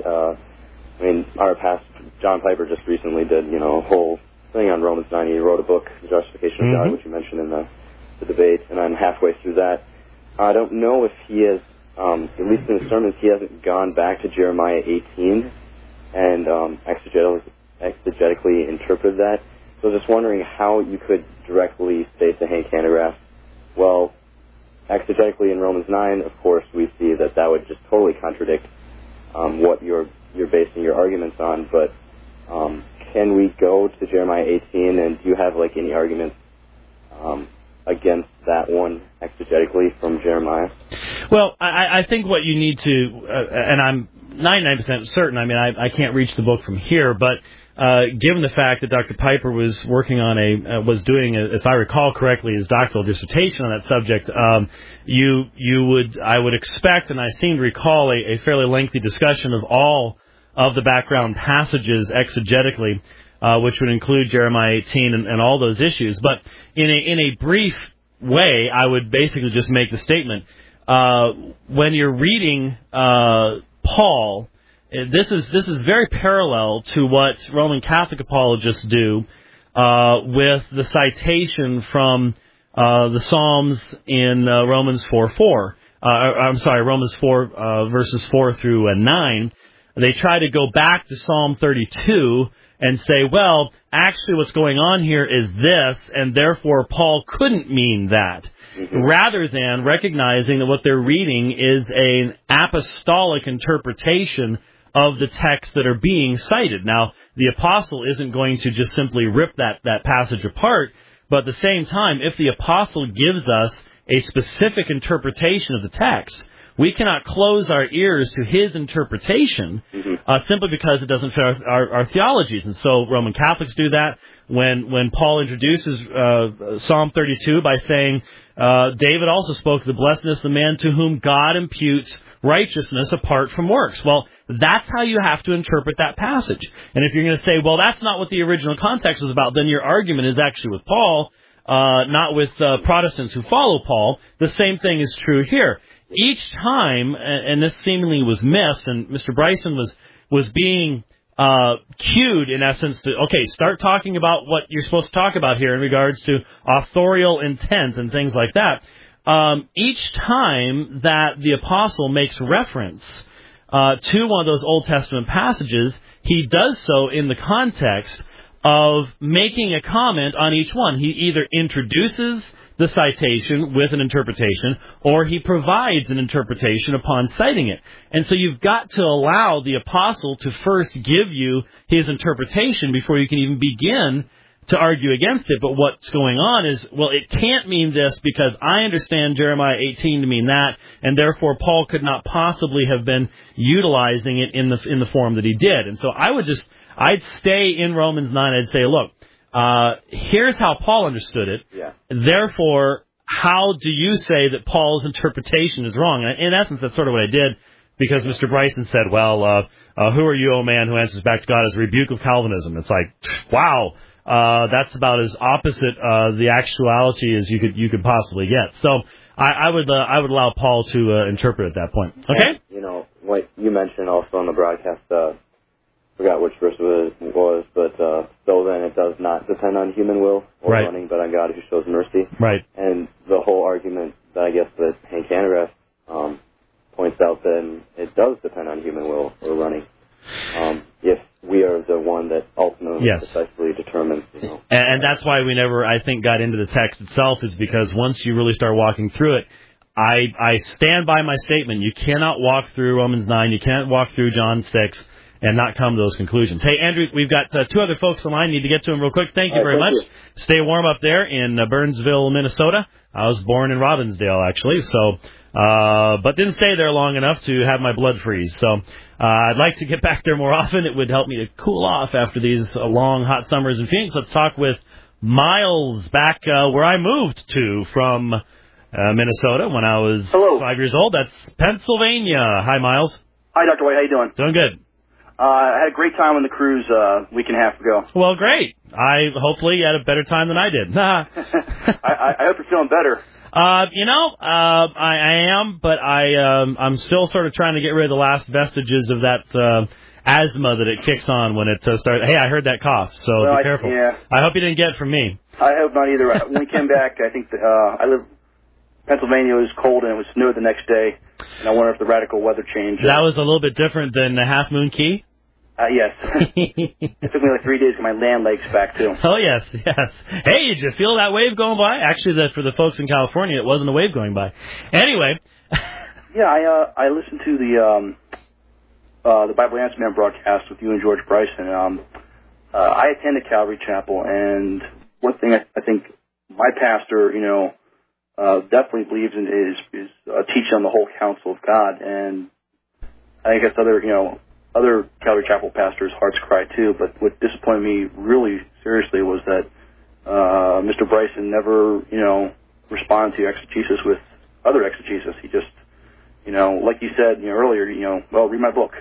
Our pastor John Piper just recently did a whole thing on Romans 9. He wrote a book, The Justification of God, which you mentioned in the debate, and I'm halfway through that. I don't know if he has, at least in his sermons, he hasn't gone back to Jeremiah 18 and exegetically interpret that. So I was just wondering how you could directly say to Hank Hanegraaff, well, exegetically in Romans 9, of course, we see that would just totally contradict what you're basing your arguments on, but can we go to Jeremiah 18, and do you have any arguments against that one exegetically from Jeremiah? Well, I think what you need to, and I'm 99% certain, I can't reach the book from here, but given the fact that Dr. Piper was working on was doing, if I recall correctly, his doctoral dissertation on that subject, I would expect, and I seem to recall a fairly lengthy discussion of all of the background passages exegetically, which would include Jeremiah 18 and all those issues. But in a brief way, I would basically just make the statement, when you're reading Paul, this is very parallel to what Roman Catholic apologists do with the citation from the Psalms in Romans 4:4. Romans 4 verses 4 through 9. They try to go back to Psalm 32 and say, well, actually what's going on here is this, and therefore Paul couldn't mean that. Rather than recognizing that what they're reading is an apostolic interpretation of the texts that are being cited. Now, the apostle isn't going to just simply rip that passage apart, but at the same time, if the apostle gives us a specific interpretation of the text, We cannot close our ears to his interpretation simply because it doesn't fit our theologies. And so Roman Catholics do that when Paul introduces Psalm 32 by saying, David also spoke of the blessedness of the man to whom God imputes righteousness apart from works. Well, that's how you have to interpret that passage. And if you're going to say, well, that's not what the original context was about, then your argument is actually with Paul, not with Protestants who follow Paul. The same thing is true here. Each time, and this seemingly was missed, and Mr. Bryson was being cued, in essence, to, okay, start talking about what you're supposed to talk about here in regards to authorial intent and things like that. Each time that the apostle makes reference to one of those Old Testament passages, he does so in the context of making a comment on each one. He either introduces the citation with an interpretation, or he provides an interpretation upon citing it. And so you've got to allow the apostle to first give you his interpretation before you can even begin to argue against it. But what's going on is, well, it can't mean this because I understand Jeremiah 18 to mean that, and therefore Paul could not possibly have been utilizing it in the form that he did. And so I'd stay in Romans 9. I'd say, look, here's how Paul understood it. Yeah. Therefore, how do you say that Paul's interpretation is wrong? And in essence, that's sort of what I did, because Mr. Bryson said, well, who are you, O man, who answers back to God as a rebuke of Calvinism? It's like, wow. That's about as opposite the actuality as you could possibly get. So I would allow Paul to interpret at that point. Okay. And, what you mentioned also on the broadcast, forgot which verse it was, but so then it does not depend on human will or running, but on God who shows mercy. Right. And the whole argument that I guess that Hank Hanegraaff points out, then it does depend on human will or running. If we are the one that ultimately precisely determines, And that's why we never, I think, got into the text itself, is because once you really start walking through it, I stand by my statement. You cannot walk through Romans 9, you can't walk through John 6 and not come to those conclusions. Hey, Andrew, we've got two other folks on the line. Need to get to them real quick. Thank you very much. Stay warm up there in Burnsville, Minnesota. I was born in Robbinsdale, actually, so... but didn't stay there long enough to have my blood freeze. So I'd like to get back there more often. It would help me to cool off after these long, hot summers in Phoenix. Let's talk with Miles back where I moved to from Minnesota when I was 5 years old. That's Pennsylvania. Hi, Miles. Hi, Dr. White. How you doing? Doing good. I had a great time on the cruise a week and a half ago. Well, great. Hopefully you had a better time than I did. I hope you're feeling better. I am, but I'm still sort of trying to get rid of the last vestiges of that asthma that it kicks on when it starts. Hey, I heard that cough, so be careful. I hope you didn't get it from me. I hope not either. When we came back, I think I live Pennsylvania. It was cold and it was snowed the next day, and I wonder if the radical weather change. That was a little bit different than the Half Moon Key. Yes. It took me like 3 days to get my land lakes back, too. Oh, yes. Hey, did you feel that wave going by? Actually, for the folks in California, it wasn't a wave going by. Anyway. Yeah, I listened to the Bible Answer Man broadcast with you and George Bryson. I attended Calvary Chapel, and one thing I think my pastor, definitely believes in is teaching on the whole counsel of God, and I guess other Calvary Chapel pastors' hearts cry too, but what disappointed me really seriously was that Mr. Bryson never, responded to exegesis with other exegesis. He just, like you said earlier, read my book.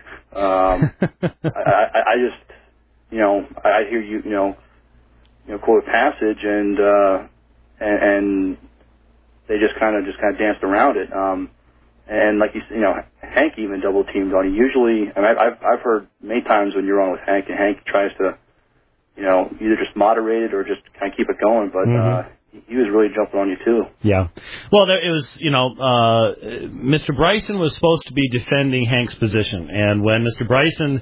I just, I hear you, quote a passage and they just kind of danced around it. And like you said, Hank even double teamed on it. Usually, and I've heard many times when you're on with Hank, and Hank tries to, either just moderate it or just kind of keep it going. But he was really jumping on you too. Yeah. Well, it was, Mr. Bryson was supposed to be defending Hank's position, and when Mr. Bryson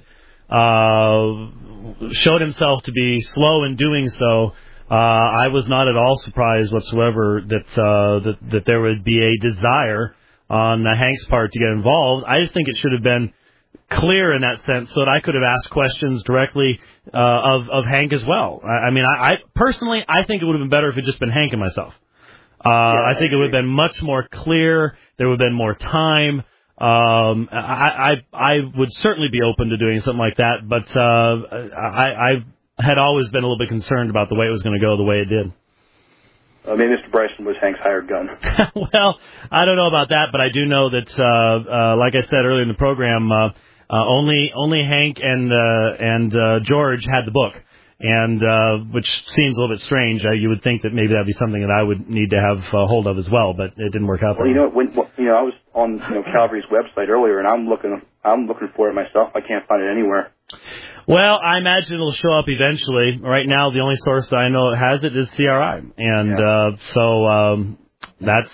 showed himself to be slow in doing so, I was not at all surprised whatsoever that there would be a desire on Hank's part to get involved. I just think it should have been clear in that sense so that I could have asked questions directly of Hank as well. I personally, I think it would have been better if it had just been Hank and myself. I think it would have been much more clear. There would have been more time. I would certainly be open to doing something like that, but I had always been a little bit concerned about the way it was going to go the way it did. Maybe Mr. Bryson was Hank's hired gun. Well, I don't know about that, but I do know that, like I said earlier in the program, only Hank and George had the book, and which seems a little bit strange. You would think that maybe that'd be something that I would need to have hold of as well, but it didn't work out. Well, I was on Calvary's website earlier, and I'm looking for it myself. I can't find it anywhere. Well, I imagine it'll show up eventually. Right now, the only source that I know that has it is CRI, and so that's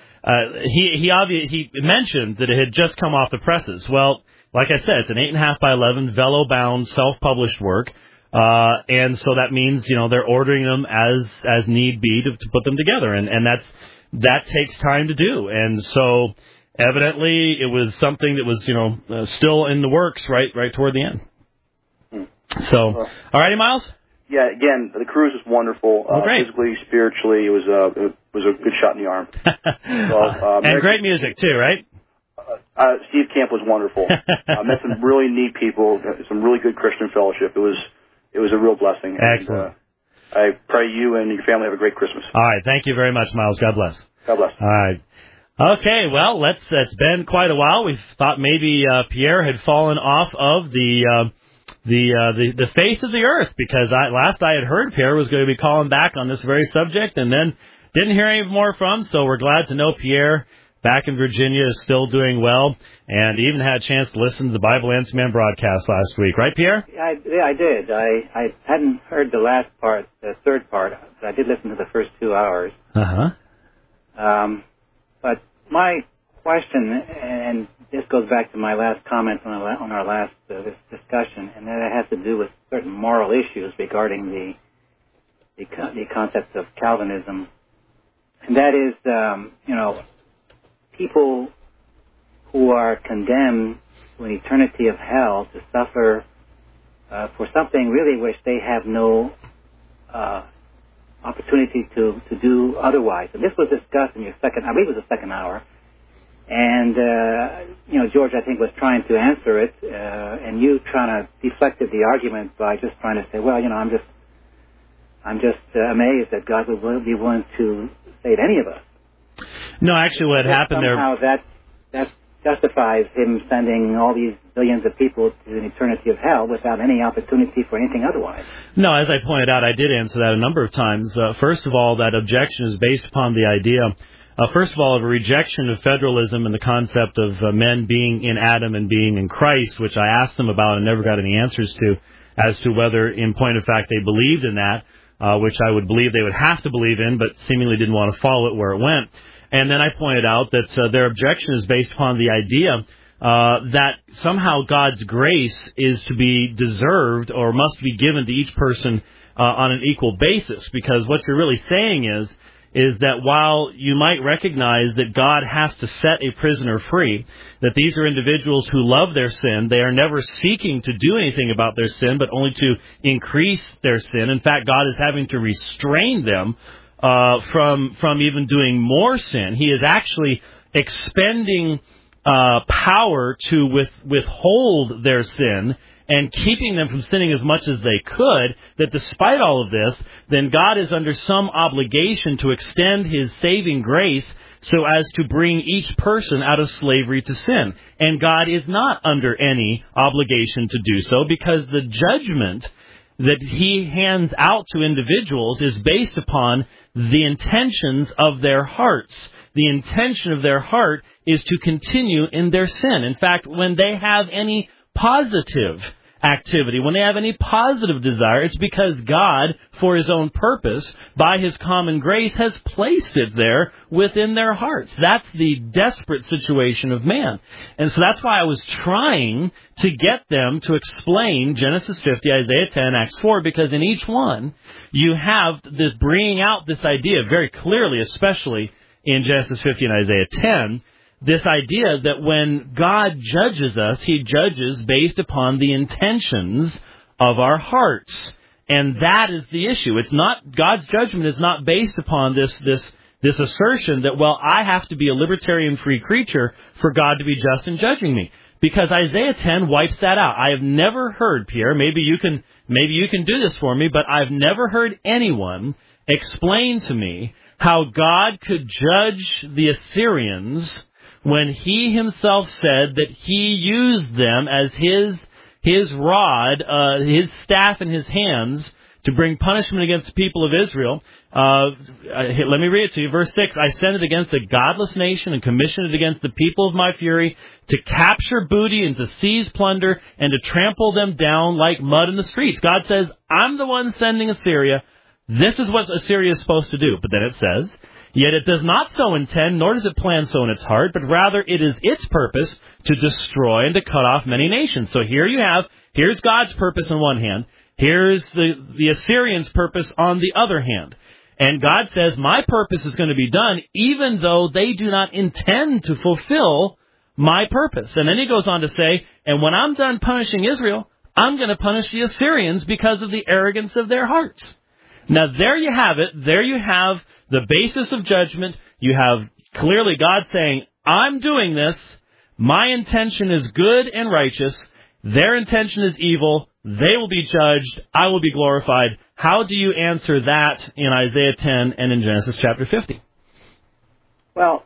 he mentioned that it had just come off the presses. Well, like I said, it's an 8.5 by 11 velo-bound, self-published work, and so that means they're ordering them as need be to put them together, and that takes time to do, and so evidently it was something that was still in the works right toward the end. So, all righty, Miles? Yeah, again, the cruise was wonderful. Great. Physically, spiritually, it was a good shot in the arm. And great music, too, right? Steve Camp was wonderful. Met some really neat people, some really good Christian fellowship. It was a real blessing. Excellent. And, I pray you and your family have a great Christmas. All right, thank you very much, Miles. God bless. God bless. All right. Okay, well, it's been quite a while. We thought maybe Pierre had fallen off of the face of the earth, because last I had heard Pierre was going to be calling back on this very subject, and then didn't hear any more from him. So we're glad to know Pierre back in Virginia is still doing well, and even had a chance to listen to the Bible Answer Man broadcast last week, right, Pierre? Yeah, I did. I hadn't heard the last part, the third part, but I did listen to the first 2 hours. But my question, and this goes back to my last comment on our last discussion, and that has to do with certain moral issues regarding the concept of Calvinism, and that is, people who are condemned to an eternity of hell to suffer for something really which they have no opportunity to do otherwise. And this was discussed in your I believe it was the second hour. And, George, I think, was trying to answer it, and you trying to deflected the argument by just trying to say, well, I'm just amazed that God would be willing to save any of us. No, actually what happened somehow there... that justifies him sending all these billions of people to an eternity of hell without any opportunity for anything otherwise. No, as I pointed out, I did answer that a number of times. First of all, that objection is based upon the idea... first of all, of a rejection of federalism and the concept of men being in Adam and being in Christ, which I asked them about and never got any answers to, as to whether, in point of fact, they believed in that, which I would believe they would have to believe in, but seemingly didn't want to follow it where it went. And then I pointed out that their objection is based upon the idea that somehow God's grace is to be deserved or must be given to each person on an equal basis, because what you're really saying is that while you might recognize that God has to set a prisoner free, that these are individuals who love their sin, they are never seeking to do anything about their sin, but only to increase their sin. In fact, God is having to restrain them from even doing more sin. He is actually expending power to withhold their sin and keeping them from sinning as much as they could, that despite all of this, then God is under some obligation to extend His saving grace so as to bring each person out of slavery to sin. And God is not under any obligation to do so, because the judgment that He hands out to individuals is based upon the intentions of their hearts. The intention of their heart is to continue in their sin. In fact, when they have any positive activity, when they have any positive desire, it's because God, for His own purpose, by His common grace, has placed it there within their hearts. That's the desperate situation of man. And so that's why I was trying to get them to explain Genesis 50, Isaiah 10, Acts 4, because in each one, you have this bringing out this idea very clearly, especially in Genesis 50 and Isaiah 10, this idea that when God judges us, He judges based upon the intentions of our hearts. And that is the issue. It's not, God's judgment is not based upon this this assertion that, well, I have to be a libertarian free creature for God to be just in judging me. Because Isaiah 10 wipes that out. I have never heard, Pierre, maybe you can do this for me, but I've never heard anyone explain to me how God could judge the Assyrians when he himself said that he used them as his rod, his staff in his hands to bring punishment against the people of Israel. Let me read it to you. Verse 6, I sent it against a godless nation and commissioned it against the people of my fury to capture booty and to seize plunder and to trample them down like mud in the streets. God says, I'm the one sending Assyria. This is what Assyria is supposed to do. But then it says, yet it does not so intend, nor does it plan so in its heart, but rather it is its purpose to destroy and to cut off many nations. So here's God's purpose on one hand. Here's the Assyrians' purpose on the other hand. And God says, my purpose is going to be done even though they do not intend to fulfill my purpose. And then he goes on to say, and when I'm done punishing Israel, I'm going to punish the Assyrians because of the arrogance of their hearts. Now, there you have it. There you have the basis of judgment. You have clearly God saying, I'm doing this. My intention is good and righteous. Their intention is evil. They will be judged. I will be glorified. How do you answer that in Isaiah 10 and in Genesis chapter 50? Well,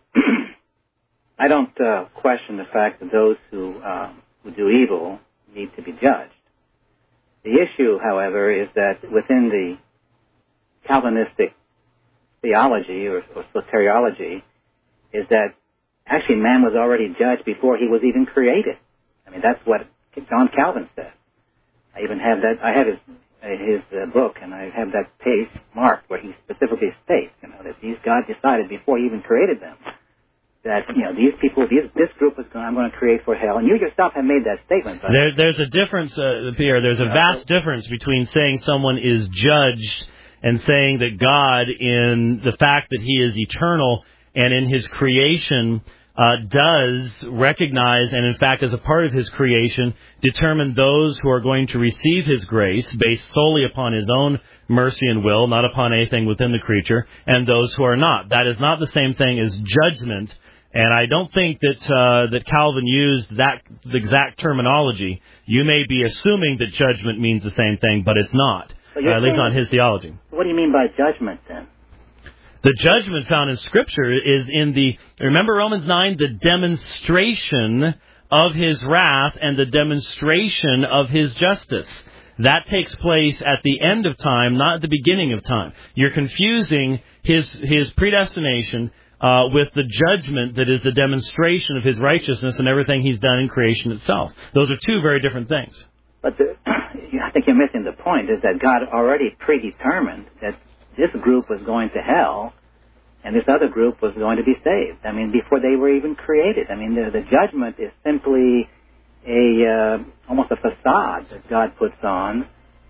I don't question the fact that those who do evil need to be judged. The issue, however, is that within the Calvinistic theology or soteriology is that actually man was already judged before he was even created. I mean, that's what John Calvin said. I even have that. I have his book, and I have that page marked where he specifically states, that these God decided before he even created them that these people, this group I'm going to create for hell. And you yourself have made that statement. There's a difference, Pierre. There's a vast difference between saying someone is judged and saying that God, in the fact that he is eternal and in his creation, does recognize and, in fact, as a part of his creation, determine those who are going to receive his grace based solely upon his own mercy and will, not upon anything within the creature, and those who are not. That is not the same thing as judgment, and I don't think that Calvin used that exact terminology. You may be assuming that judgment means the same thing, but it's not, at least not his theology. What do you mean by judgment, then? The judgment found in Scripture is remember Romans 9, the demonstration of his wrath and the demonstration of his justice. That takes place at the end of time, not at the beginning of time. You're confusing his predestination with the judgment that is the demonstration of his righteousness and everything he's done in creation itself. Those are two very different things. But I think you're missing the point, is that God already predetermined that this group was going to hell, and this other group was going to be saved. I mean, before they were even created. I mean, the judgment is simply almost a facade that God puts on,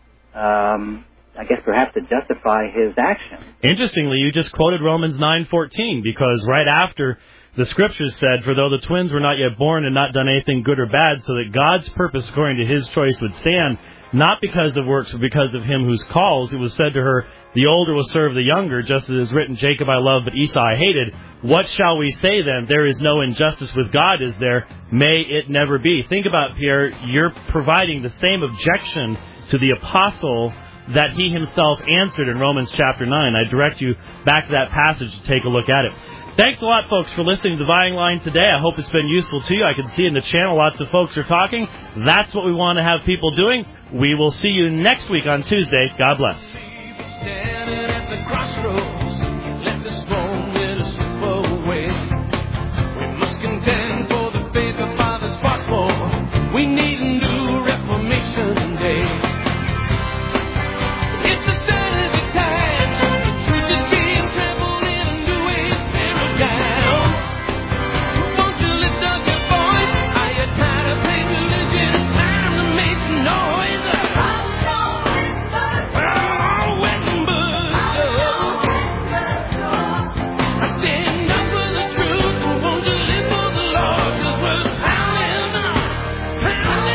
I guess perhaps to justify his action. Interestingly, you just quoted Romans 9:14, because right after the Scriptures said, for though the twins were not yet born and not done anything good or bad, so that God's purpose according to his choice would stand, not because of works, but because of him whose calls, it was said to her, the older will serve the younger, just as it is written, Jacob I loved, but Esau I hated. What shall we say then? There is no injustice with God, is there? May it never be. Think about, Pierre, you're providing the same objection to the apostle that he himself answered in Romans chapter 9. I direct you back to that passage to take a look at it. Thanks a lot, folks, for listening to the Dividing Line today. I hope it's been useful to you. I can see in the channel lots of folks are talking. That's what we want to have people doing. We will see you next week on Tuesday. God bless. Standing at the crossroads, let the strong let us slip away. We must contend for the faith our fathers fought for. We need a new Reformation Day. It's a Saturday time. The truth is being trampled in a new age paradigm. Won't you lift up your voice? Are you tired of playing religion? It's time to make some noise.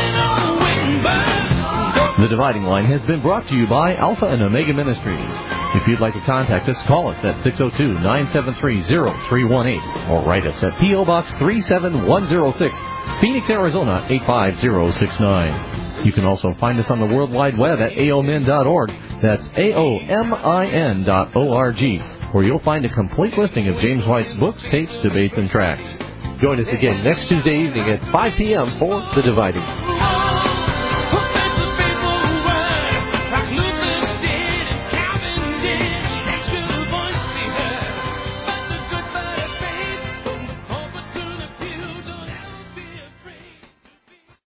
The Dividing Line has been brought to you by Alpha and Omega Ministries. If you'd like to contact us, call us at 602-973-0318 or write us at P.O. Box 37106, Phoenix, Arizona 85069. You can also find us on the World Wide Web at aomin.org. That's aomin.org, where you'll find a complete listing of James White's books, tapes, debates, and tracts. Join us again next Tuesday evening at 5 p.m. for The Dividing.